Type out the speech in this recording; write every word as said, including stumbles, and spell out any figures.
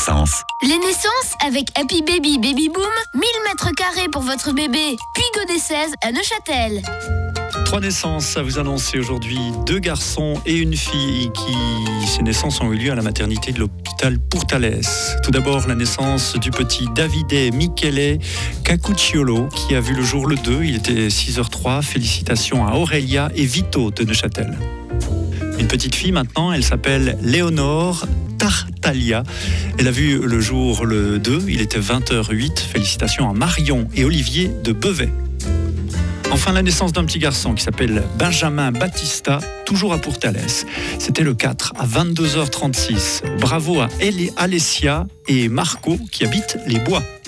naissances. Les naissances avec Happy Baby Baby Boom, mille mètres carrés pour votre bébé. Puis Godet seize à Neuchâtel. Trois naissances à vous annoncer aujourd'hui. Deux garçons et une fille qui, ces naissances ont eu lieu à la maternité de l'hôpital Pourtalès. Tout d'abord, la naissance du petit Davide Michele Cacucciolo qui a vu le jour le deux. Il était six heures trois. Félicitations à Aurélia et Vito de Neuchâtel. Une petite fille maintenant, elle s'appelle Léonore Tartaglia. Elle a vu le jour le deux. Il était vingt heures huit. Félicitations à Marion et Olivier de Bevet. Enfin, la naissance d'un petit garçon qui s'appelle Benjamin Battista, toujours à Pourtalès. C'était le quatre à vingt-deux heures trente-six. Bravo à Alessia et Marco qui habitent les Bois.